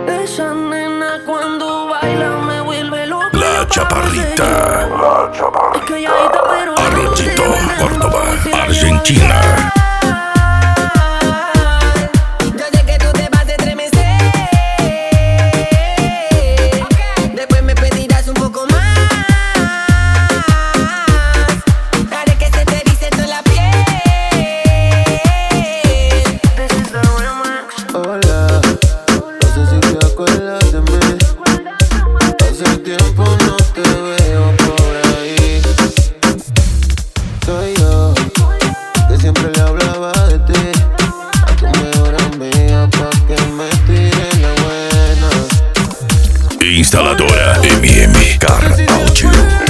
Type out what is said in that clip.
Esa nena cuando baila me vuelve loco. La Chaparrita. Es calladita, pero Arroyito, Córdoba, Argentina. Yo sé que tú te vas a estremecer. Después me pedirás un poco más. Haré que se te erice toda la piel. This is the remix. Hola, no sé si te acuerdas de mí. Hace tiempo no te veo por ahí. Soy yo, que siempre le hablaba de ti a tu mejor amiga pa' que me tire la buena. Instaladora MM Car Audio.